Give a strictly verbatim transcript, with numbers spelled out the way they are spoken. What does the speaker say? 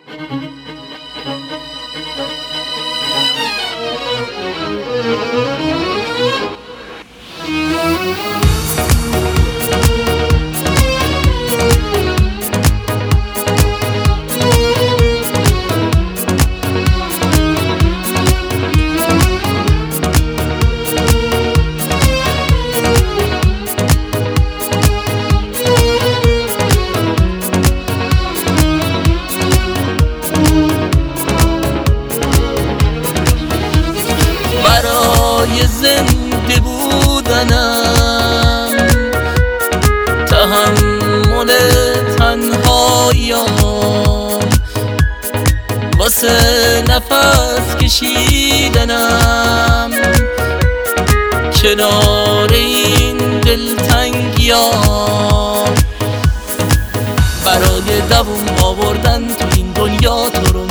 برای زنده بودنم تحمل تنهاییام، واسه نفس کشیدنم کنار این دلتنگیام، برای دووم آوردن تو این دنیا تو رو